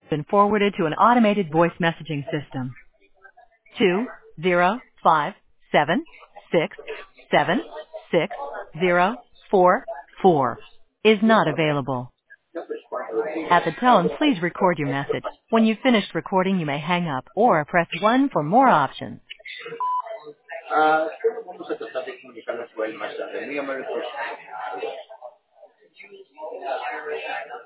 Been forwarded to an automated voice messaging system. 20576676044 is not available. At the tone, please record your message. When you've finished recording, you may hang up or press 1 for more options. Sino vamos a tratar de comunicarnos por ahí más tarde. Muy amable por su